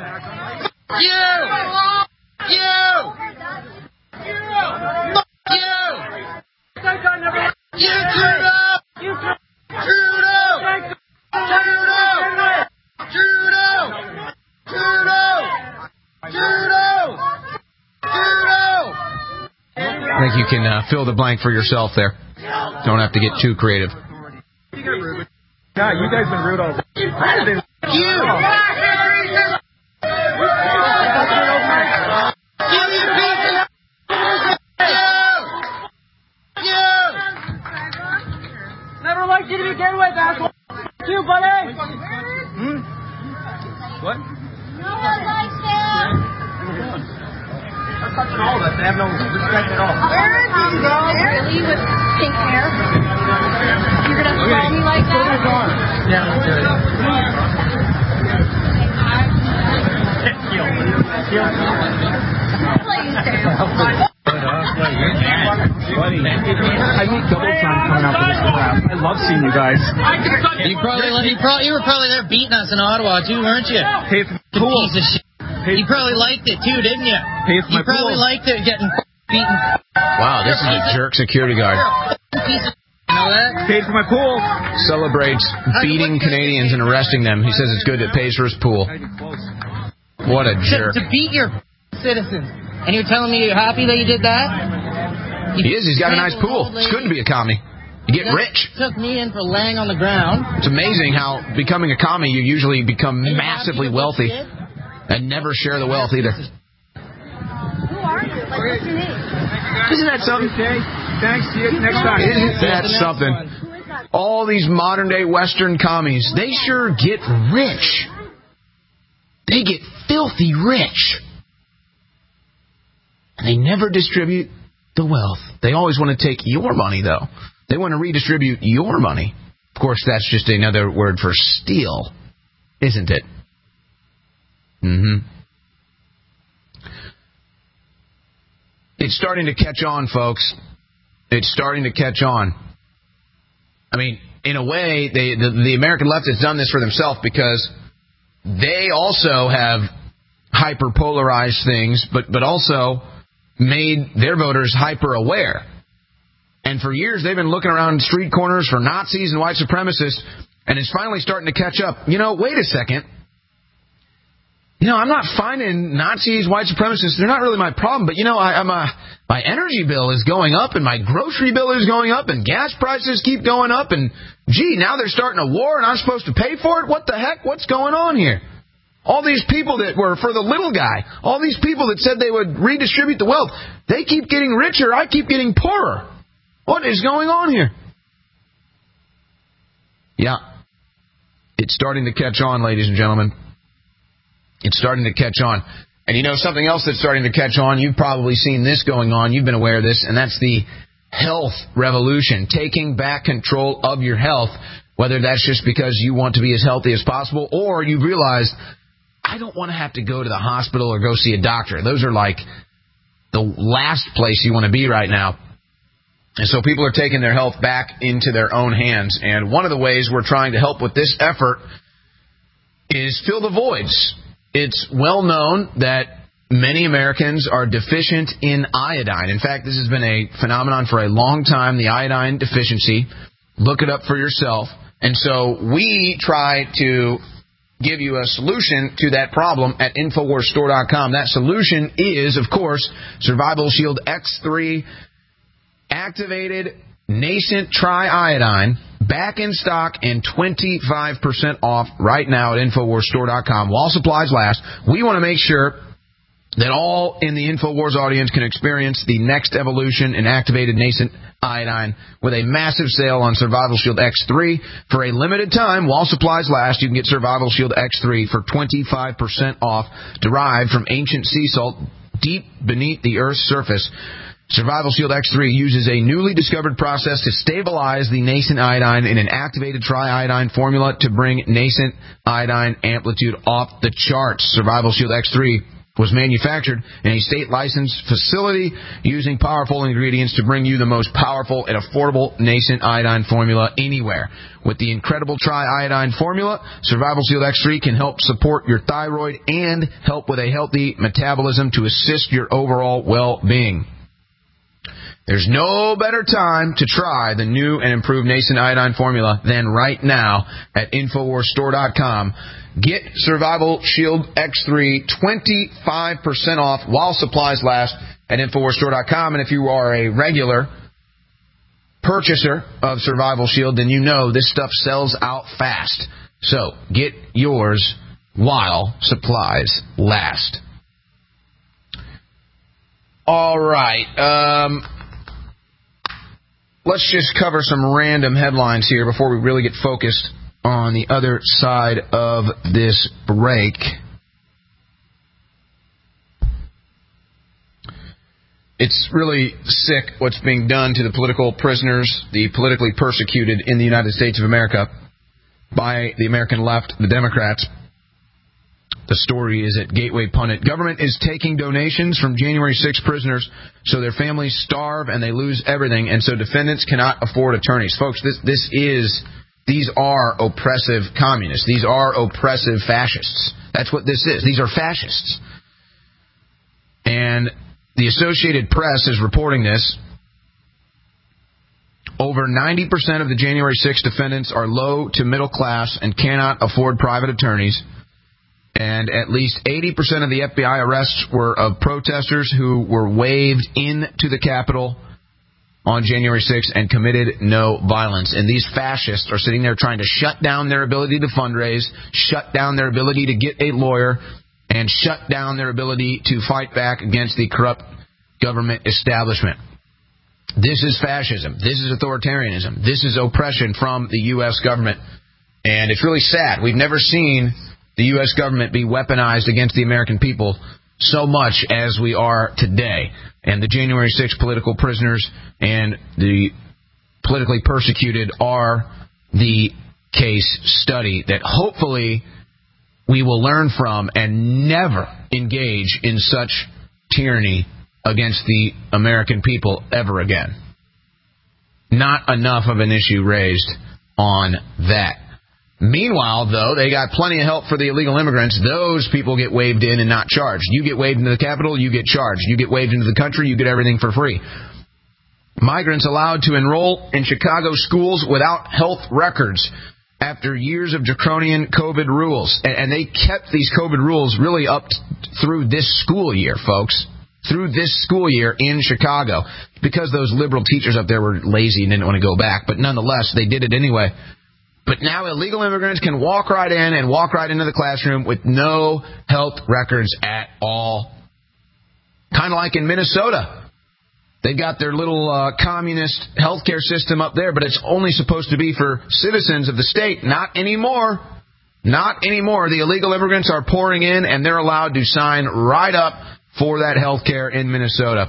You! You! You! You, Trudeau! Trudeau! Trudeau! Trudeau! Trudeau! Trudeau! Trudeau! I think you can uh, fill the blank for yourself there. Don't have to get too creative. God, you guys been rude all day. You! Never liked you to begin with, asshole. You, buddy. Hmm? What? No one likes him. touching all of us. They have no respect at all. Where did you go? Really? With pink hair? You're going to throw me like that? Yeah, that's good. I meet double time coming out for this crap. I love seeing you guys. You probably you probably you were probably there beating us in Ottawa too, weren't you? Hey, for the pool. Piece of shit. Hey. You probably liked it too, didn't you? Hey, for you my probably pool. liked it getting beaten. Wow, this is a jerk security guard. Piece of you know that? Paid for my pool. Celebrates beating Canadians and arresting them. He says it's good it pays for his pool. What a jerk. To, to beat your citizens. And you're telling me you're happy that you did that? You he is. He's got a nice pool. It's good to be a commie. You get took, rich. Took me in for laying on the ground. It's amazing how becoming a commie, you usually become massively wealthy and never share the wealth either. Who are you? Like, what's your name? Isn't that something? Thanks. See you next time. Isn't that something? All these modern day Western commies, they sure get rich. They get filthy rich. And they never distribute the wealth. They always want to take your money, though. They want to redistribute your money. Of course, that's just another word for steal, isn't it? Mm-hmm. It's starting to catch on, folks. It's starting to catch on. I mean, in a way, they, the, the American left has done this for themselves because they also have hyper-polarized things, but, but also made their voters hyper-aware. And for years, they've been looking around street corners for Nazis and white supremacists, and it's finally starting to catch up. You know, wait a second. You know, I'm not finding Nazis, white supremacists. They're not really my problem. But, you know, I, I'm a, my energy bill is going up, and my grocery bill is going up, and gas prices keep going up. And, gee, now they're starting a war, and I'm supposed to pay for it? What the heck? What's going on here? All these people that were for the little guy, all these people that said they would redistribute the wealth, they keep getting richer. I keep getting poorer. What is going on here? Yeah. It's starting to catch on, ladies and gentlemen. It's starting to catch on. And you know something else that's starting to catch on? You've probably seen this going on. You've been aware of this, and that's the health revolution. Taking back control of your health, whether that's just because you want to be as healthy as possible or you've realized, I don't want to have to go to the hospital or go see a doctor. Those are like the last place you want to be right now. And so people are taking their health back into their own hands. And one of the ways we're trying to help with this effort is fill the voids. It's well known that many Americans are deficient in iodine. In fact, this has been a phenomenon for a long time, the iodine deficiency. Look it up for yourself. And so we try to give you a solution to that problem at Infowars Store dot com. That solution is, of course, Survival Shield X three activated nascent triiodine, back in stock and twenty-five percent off right now at Infowars Store dot com. While supplies last, we want to make sure that all in the InfoWars audience can experience the next evolution in activated nascent iodine with a massive sale on Survival Shield X three. For a limited time, while supplies last, you can get Survival Shield X three for twenty-five percent off, derived from ancient sea salt deep beneath the Earth's surface. Survival Shield X three uses a newly discovered process to stabilize the nascent iodine in an activated triiodine formula to bring nascent iodine amplitude off the charts. Survival Shield X three was manufactured in a state-licensed facility using powerful ingredients to bring you the most powerful and affordable nascent iodine formula anywhere. With the incredible triiodine formula, Survival Shield X three can help support your thyroid and help with a healthy metabolism to assist your overall well-being. There's no better time to try the new and improved nascent iodine formula than right now at Infowars Store dot com. Get Survival Shield X three twenty-five percent off while supplies last at Infowars Store dot com. And if you are a regular purchaser of Survival Shield, then you know this stuff sells out fast. So get yours while supplies last. All right. Um... Let's just cover some random headlines here before we really get focused on the other side of this break. It's really sick what's being done to the political prisoners, the politically persecuted in the United States of America by the American left, the Democrats. The story is at Gateway Pundit. Government is taking donations from January sixth prisoners so their families starve and they lose everything, and so defendants cannot afford attorneys. Folks, this this is, these are oppressive communists. These are oppressive fascists. That's what this is. These are fascists. And the Associated Press is reporting this. Over ninety percent of the January sixth defendants are low to middle class and cannot afford private attorneys. And at least eighty percent of the F B I arrests were of protesters who were waved into the Capitol on January sixth and committed no violence. And these fascists are sitting there trying to shut down their ability to fundraise, shut down their ability to get a lawyer, and shut down their ability to fight back against the corrupt government establishment. This is fascism. This is authoritarianism. This is oppression from the U S government. And it's really sad. We've never seen the U S government be weaponized against the American people so much as we are today. And the January sixth political prisoners and the politically persecuted are the case study that hopefully we will learn from and never engage in such tyranny against the American people ever again. Not enough of an issue raised on that. Meanwhile, though, they got plenty of help for the illegal immigrants. Those people get waved in and not charged. You get waved into the Capitol, you get charged. You get waved into the country, you get everything for free. Migrants allowed to enroll in Chicago schools without health records after years of draconian COVID rules. And they kept these COVID rules really up through this school year, folks. Through this school year in Chicago. Because those liberal teachers up there were lazy and didn't want to go back. But nonetheless, they did it anyway. But now illegal immigrants can walk right in and walk right into the classroom with no health records at all. Kind of like in Minnesota. They've got their little uh, communist healthcare system up there, but it's only supposed to be for citizens of the state. Not anymore. Not anymore. The illegal immigrants are pouring in, and they're allowed to sign right up for that healthcare in Minnesota.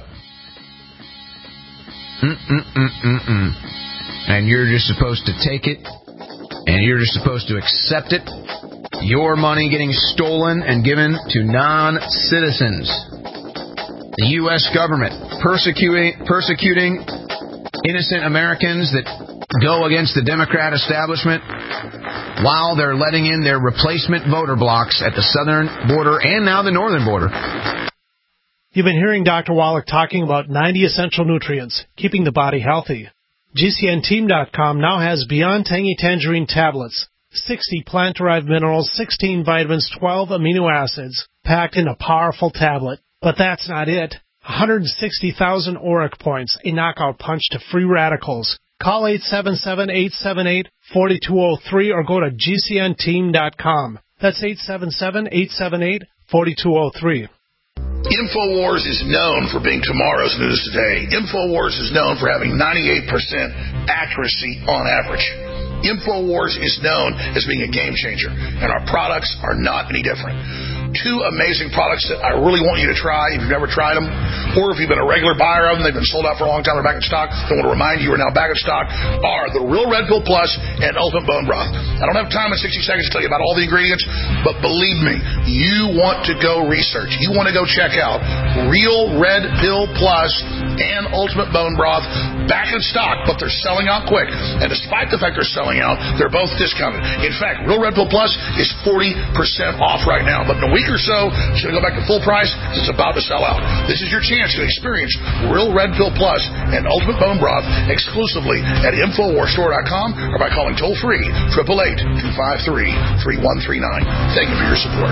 Mm-mm-mm-mm-mm. And you're just supposed to take it. And you're just supposed to accept it. Your money getting stolen and given to non-citizens. The U S government persecuting, persecuting innocent Americans that go against the Democrat establishment while they're letting in their replacement voter blocks at the southern border and now the northern border. You've been hearing Doctor Wallach talking about ninety essential nutrients, keeping the body healthy. G C N team dot com now has Beyond Tangy Tangerine tablets, sixty plant-derived minerals, sixteen vitamins, twelve amino acids, packed in a powerful tablet. But that's not it. one hundred sixty thousand auric points, a knockout punch to free radicals. Call eight seven seven, eight seven eight, four two zero three or go to G C N team dot com. That's eight seven seven, eight seven eight, four two zero three. InfoWars is known for being tomorrow's news today. InfoWars is known for having ninety-eight percent accuracy on average. InfoWars is known as being a game changer, and our products are not any different. Two amazing products that I really want you to try if you've never tried them, or if you've been a regular buyer of them, they've been sold out for a long time, they're back in stock, I want to remind you are now back in stock, are the Real Red Pill Plus and Ultimate Bone Broth. I don't have time in sixty seconds to tell you about all the ingredients, but believe me, you want to go research. You want to go check out Real Red Pill Plus and Ultimate Bone Broth, back in stock, but they're selling out quick. And despite the fact they're selling out, they're both discounted. In fact, Real Red Pill Plus is forty percent off right now, but in a week or so, it's going to go back to full price because it's about to sell out. This is your chance to experience Real Red Pill Plus and Ultimate Bone Broth exclusively at Infowars Store dot com or by calling toll-free eight eight eight, two five three, three one three nine. Thank you for your support.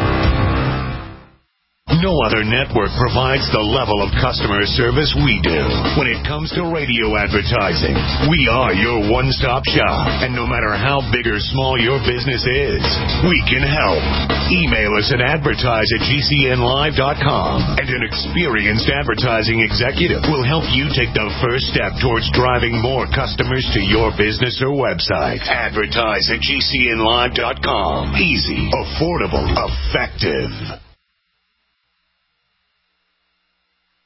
No other network provides the level of customer service we do. When it comes to radio advertising, we are your one-stop shop. And no matter how big or small your business is, we can help. Email us at advertise at G C N live dot com, and an experienced advertising executive will help you take the first step towards driving more customers to your business or website. Advertise at G C N live dot com. Easy, affordable, effective.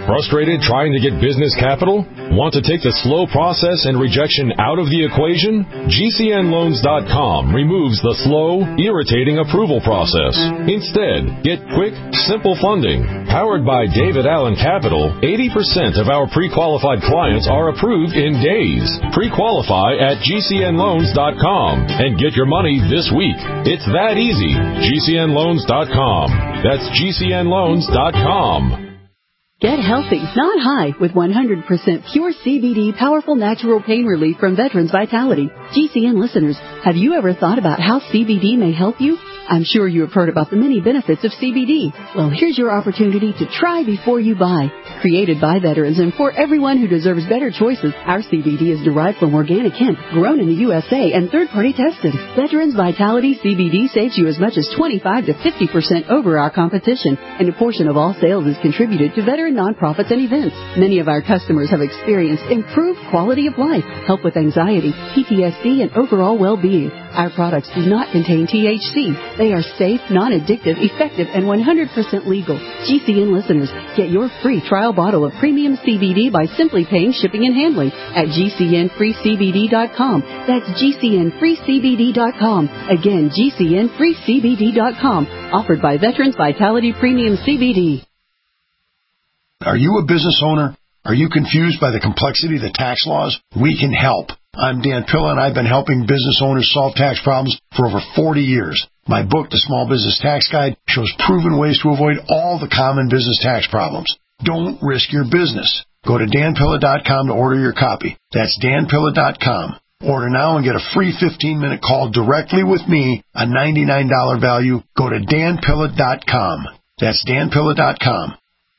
Frustrated trying to get business capital? Want to take the slow process and rejection out of the equation? G C N loans dot com removes the slow, irritating approval process. Instead, get quick, simple funding. Powered by David Allen Capital, eighty percent of our pre-qualified clients are approved in days. Pre-qualify at G C N loans dot com and get your money this week. It's that easy. G C N loans dot com. That's G C N loans dot com. Get healthy, not high, with one hundred percent pure C B D powerful natural pain relief from Veterans Vitality. G C N listeners, have you ever thought about how C B D may help you? I'm sure you have heard about the many benefits of C B D. Well, here's your opportunity to try before you buy. Created by veterans and for everyone who deserves better choices, our C B D is derived from organic hemp, grown in the U S A and third-party tested. Veterans Vitality C B D saves you as much as twenty-five to fifty percent over our competition, and a portion of all sales is contributed to veteran nonprofits and events. Many of our customers have experienced improved quality of life, help with anxiety, P T S D, and overall well-being. Our products do not contain T H C. They are safe, non-addictive, effective, and one hundred percent legal. G C N listeners, get your free trial bottle of premium C B D by simply paying shipping and handling at G C N free C B D dot com. That's G C N free C B D dot com. Again, G C N free C B D dot com. Offered by Veterans Vitality Premium C B D. Are you a business owner? Are you confused by the complexity of the tax laws? We can help. I'm Dan Pilla, and I've been helping business owners solve tax problems for over forty years. My book, The Small Business Tax Guide, shows proven ways to avoid all the common business tax problems. Don't risk your business. Go to Dan Pilla dot com to order your copy. That's Dan Pilla dot com. Order now and get a free fifteen-minute call directly with me, a ninety-nine dollars value. Go to Dan Pilla dot com. That's Dan Pilla dot com.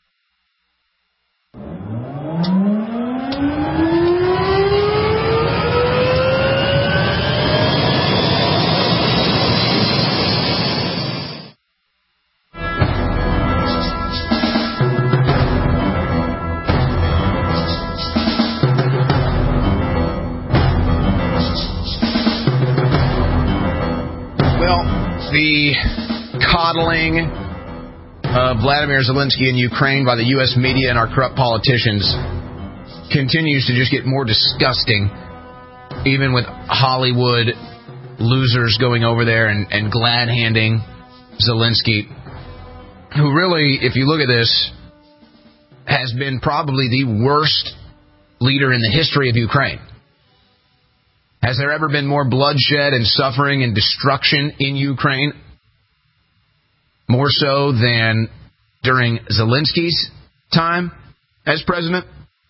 The coddling of Vladimir Zelensky in Ukraine by the U S media and our corrupt politicians continues to just get more disgusting, even with Hollywood losers going over there and, and glad-handing Zelensky, who really, if you look at this, has been probably the worst leader in the history of Ukraine. Has there ever been more bloodshed and suffering and destruction in Ukraine? More so than during Zelensky's time as president?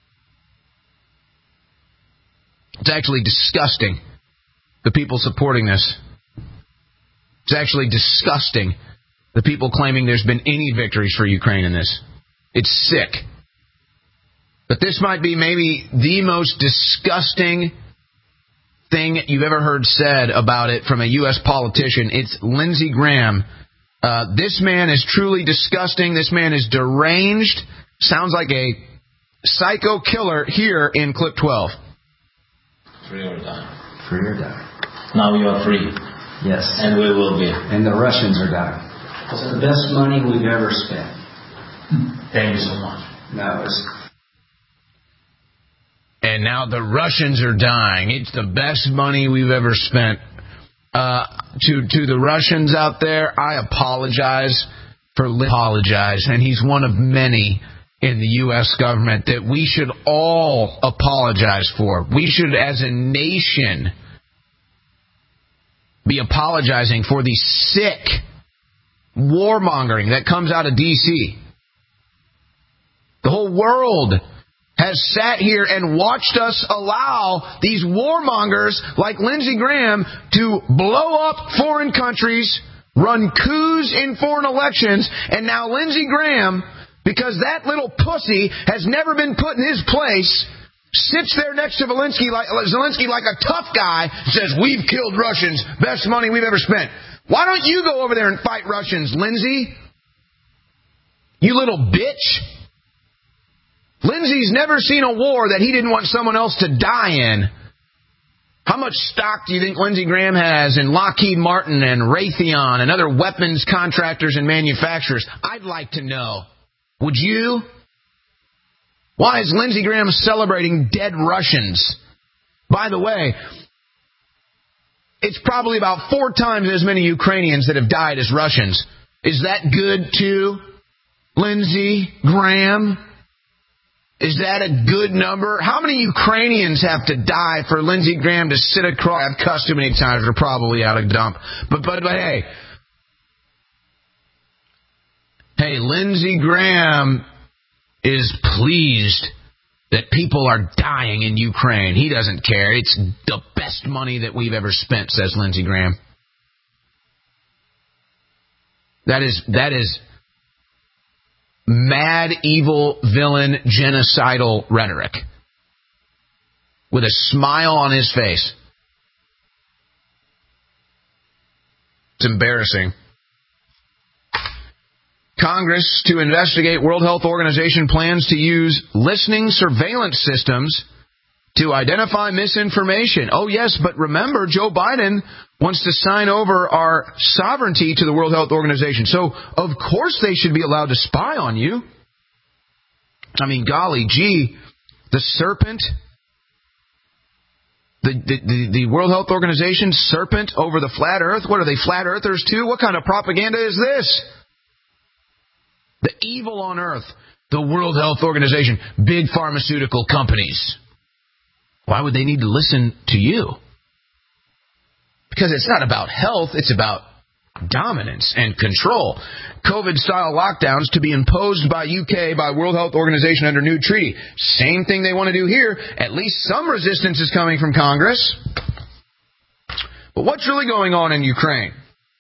It's actually disgusting, the people supporting this. It's actually disgusting, the people claiming there's been any victories for Ukraine in this. It's sick. But this might be maybe the most disgusting thing you've ever heard said about it from a U S politician. It's Lindsey Graham. Uh, this man is truly disgusting. This man is deranged. Sounds like a psycho killer here in clip twelve. Free or die. Free or die. Now you are free. Yes. And we will be. And the Russians are dying. It's the best money we've ever spent. Thank you so much. That was... And now the Russians are dying. It's the best money we've ever spent. Uh, to to the Russians out there, I apologize for apologize, and he's one of many in the U S government that we should all apologize for. We should, as a nation, be apologizing for the sick warmongering that comes out of D C. The whole world has sat here and watched us allow these warmongers like Lindsey Graham to blow up foreign countries, run coups in foreign elections, and now Lindsey Graham, because that little pussy has never been put in his place, sits there next to Zelensky like, Zelensky like a tough guy, says, we've killed Russians, best money we've ever spent. Why don't you go over there and fight Russians, Lindsey? You little bitch. Lindsey's never seen a war that he didn't want someone else to die in. How much stock do you think Lindsey Graham has in Lockheed Martin and Raytheon and other weapons contractors and manufacturers? I'd like to know. Would you? Why is Lindsey Graham celebrating dead Russians? By the way, it's probably about four times as many Ukrainians that have died as Russians. Is that good too, Lindsey Graham? Is that a good number? How many Ukrainians have to die for Lindsey Graham to sit across? I've cussed too many times. We're probably out of dump. But, but, but hey. Hey, Lindsey Graham is pleased that people are dying in Ukraine. He doesn't care. It's the best money that we've ever spent, says Lindsey Graham. That is, that is mad, evil, villain, genocidal rhetoric with a smile on his face. It's embarrassing. Congress to investigate World Health Organization plans to use listening surveillance systems to identify misinformation. Oh, yes, but remember, Joe Biden wants to sign over our sovereignty to the World Health Organization. So, of course, they should be allowed to spy on you. I mean, golly gee, the serpent, the, the, the, the World Health Organization serpent over the flat earth. What are they, flat earthers too? What kind of propaganda is this? The evil on earth, the World Health Organization, big pharmaceutical companies. Why would they need to listen to you? Because it's not about health, it's about dominance and control. COVID-style lockdowns to be imposed by U K, by World Health Organization under new treaty. Same thing they want to do here. At least some resistance is coming from Congress. But what's really going on in Ukraine?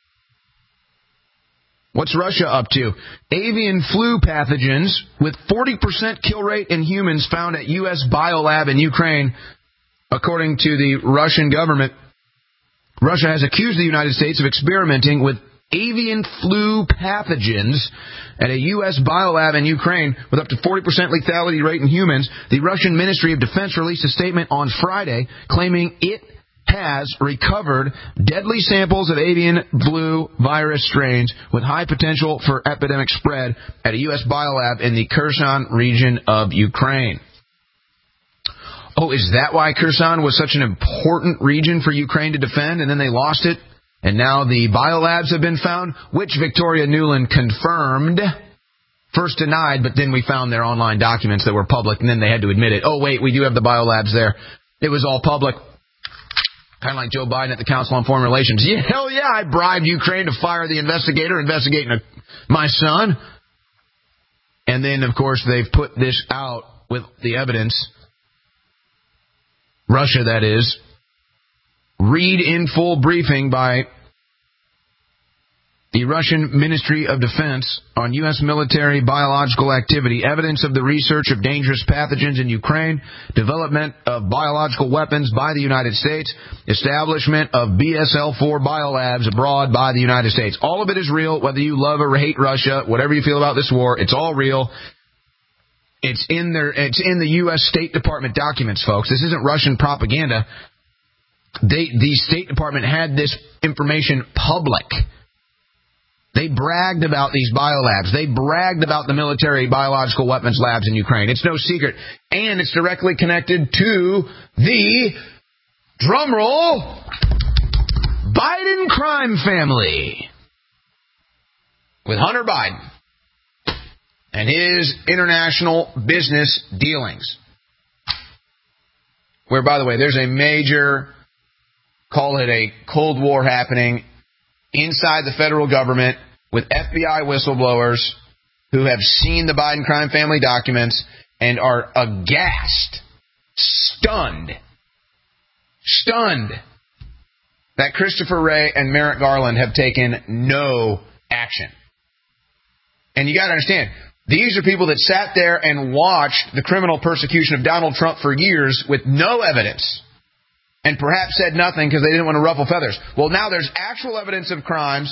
What's Russia up to? Avian flu pathogens with forty percent kill rate in humans found at U S biolab in Ukraine, according to the Russian government. Russia has accused the United States of experimenting with avian flu pathogens at a U S biolab in Ukraine with up to forty percent lethality rate in humans. The Russian Ministry of Defense released a statement on Friday claiming it has recovered deadly samples of avian flu virus strains with high potential for epidemic spread at a U S biolab in the Kherson region of Ukraine. Oh, is that why Kherson was such an important region for Ukraine to defend, and then they lost it, and now the biolabs have been found, which Victoria Nuland confirmed. First denied, but then we found their online documents that were public, and then they had to admit it. Oh, wait, we do have the biolabs there. It was all public. Kind of like Joe Biden at the Council on Foreign Relations. Yeah, hell yeah, I bribed Ukraine to fire the investigator investigating a, my son. And then, of course, they've put this out with the evidence. Russia, that is. Read in full briefing by the Russian Ministry of Defense on U S military biological activity, evidence of the research of dangerous pathogens in Ukraine, development of biological weapons by the United States, establishment of B S L four biolabs abroad by the United States. All of it is real, whether you love or hate Russia, whatever you feel about this war, it's all real. It's in their, it's in the U S State Department documents, folks. This isn't Russian propaganda. They, the State Department had this information public. They bragged about these biolabs. They bragged about the military biological weapons labs in Ukraine. It's no secret. And it's directly connected to the, drumroll, Biden crime family. With Hunter Biden and his international business dealings. Where, by the way, there's a major, call it a Cold War happening inside the federal government with F B I whistleblowers who have seen the Biden crime family documents and are aghast, stunned, stunned that Christopher Wray and Merrick Garland have taken no action. And you got to understand, these are people that sat there and watched the criminal persecution of Donald Trump for years with no evidence. And perhaps said nothing because they didn't want to ruffle feathers. Well, now there's actual evidence of crimes.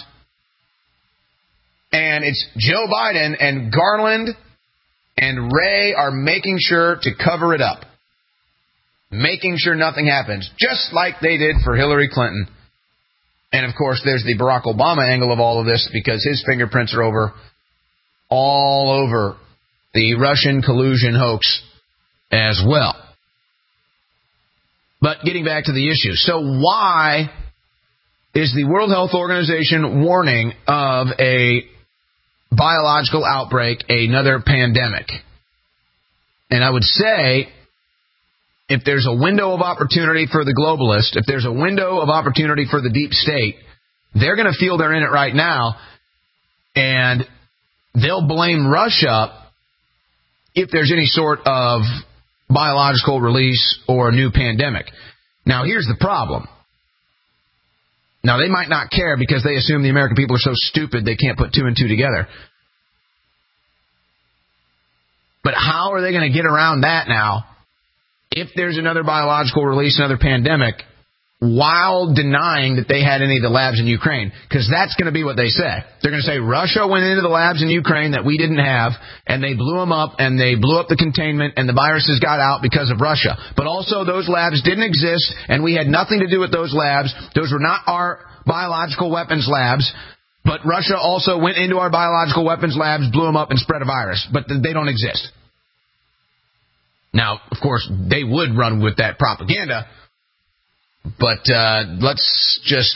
And it's Joe Biden and Garland and Wray are making sure to cover it up. Making sure nothing happens. Just like they did for Hillary Clinton. And, of course, there's the Barack Obama angle of all of this because his fingerprints are over all over the Russian collusion hoax as well. But getting back to the issue. So why is the World Health Organization warning of a biological outbreak, another pandemic? And I would say, if there's a window of opportunity for the globalist, if there's a window of opportunity for the deep state, they're going to feel they're in it right now, and they'll blame Russia if there's any sort of biological release or a new pandemic. Now, here's the problem. Now, they might not care because they assume the American people are so stupid they can't put two and two together. But how are they going to get around that now if there's another biological release, another pandemic, while denying that they had any of the labs in Ukraine? Because that's going to be what they say. They're going to say Russia went into the labs in Ukraine that we didn't have, and they blew them up, and they blew up the containment, and the viruses got out because of Russia. But also those labs didn't exist, and we had nothing to do with those labs. Those were not our biological weapons labs. But Russia also went into our biological weapons labs, blew them up, and spread a virus. But they don't exist. Now, of course, they would run with that propaganda, but uh, let's just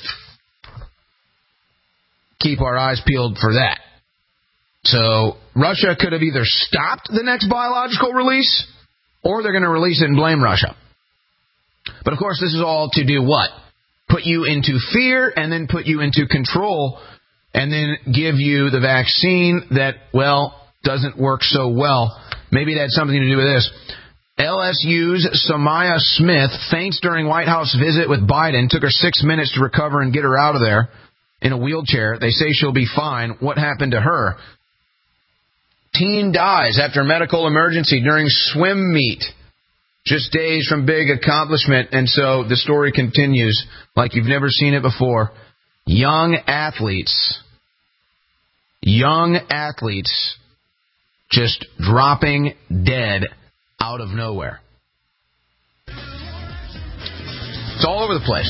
keep our eyes peeled for that. So Russia could have either stopped the next biological release, or they're going to release it and blame Russia. But, of course, this is all to do what? Put you into fear and then put you into control and then give you the vaccine that, well, doesn't work so well. Maybe it had something to do with this. L S U's Samaya Smith faints during White House visit with Biden. Took her six minutes to recover and get her out of there in a wheelchair. They say she'll be fine. What happened to her? Teen dies after medical emergency during swim meet. Just days from big accomplishment. And so the story continues like you've never seen it before. Young athletes. Young athletes just dropping dead out of nowhere. It's all over the place.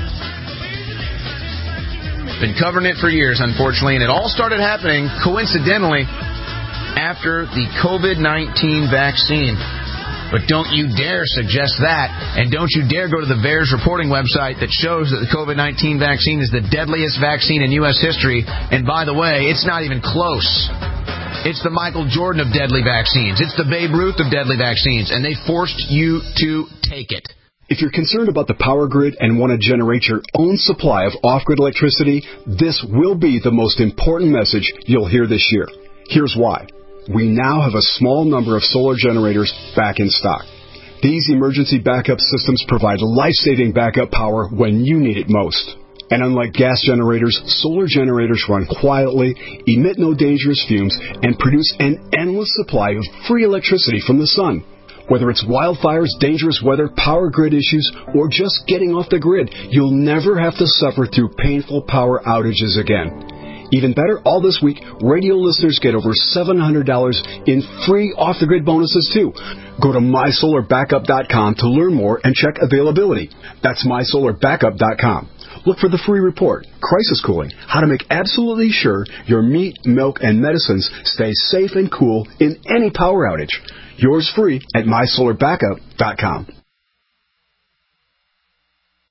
Been covering it for years, unfortunately, and it all started happening, coincidentally, after the COVID nineteen vaccine. But don't you dare suggest that, and don't you dare go to the VAERS reporting website that shows that the COVID nineteen vaccine is the deadliest vaccine in U S history, and by the way, it's not even close. It's the Michael Jordan of deadly vaccines. It's the Babe Ruth of deadly vaccines, and they forced you to take it. If you're concerned about the power grid and want to generate your own supply of off-grid electricity, this will be the most important message you'll hear this year. Here's why. We now have a small number of solar generators back in stock. These emergency backup systems provide life-saving backup power when you need it most. And unlike gas generators, solar generators run quietly, emit no dangerous fumes, and produce an endless supply of free electricity from the sun. Whether it's wildfires, dangerous weather, power grid issues, or just getting off the grid, you'll never have to suffer through painful power outages again. Even better, all this week, radio listeners get over seven hundred dollars in free off-the-grid bonuses, too. Go to my solar backup dot com to learn more and check availability. That's my solar backup dot com. Look for the free report, Crisis Cooling, how to make absolutely sure your meat, milk, and medicines stay safe and cool in any power outage. Yours free at my solar backup dot com.